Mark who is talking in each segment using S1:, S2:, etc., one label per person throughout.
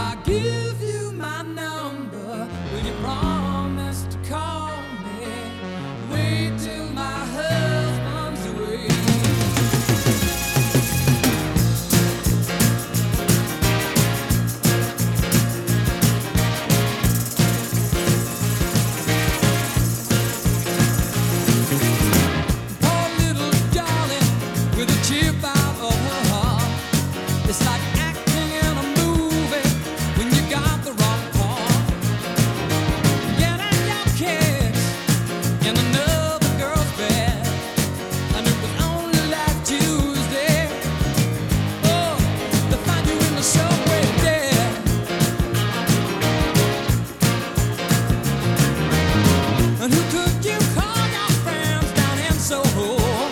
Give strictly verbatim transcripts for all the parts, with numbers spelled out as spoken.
S1: I give you my number, will you promise to call me? Wait till my husband's away. Poor little darling with a chip out of her heart. It's like acting in a movie when you got the wrong part. Getting your kiss in another girl's bed, and it was only last Tuesday. Oh, they find you in the subway dead. And who could you call your friends down in Soho?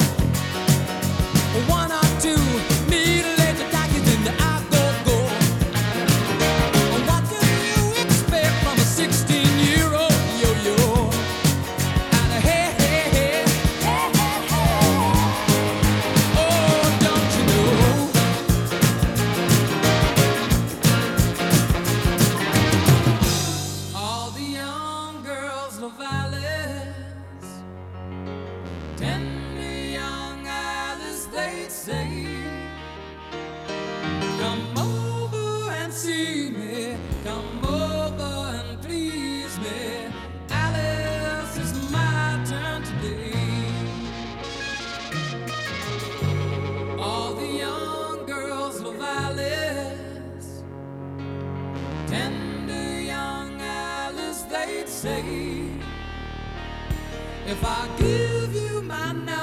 S1: One or two middle-aged darkies in the I-go-go. What do you expect from a sixteen-year-old yo-yo? And a hey, hey, hey, hey, hey, hey. Oh, don't you know? All the young girls love Alice, tender young Alice, they'd say. Come over and see me, come over and please me. Alice, it's my turn today. All the young girls love Alice, tender young Alice, they'd say. If I give you my number,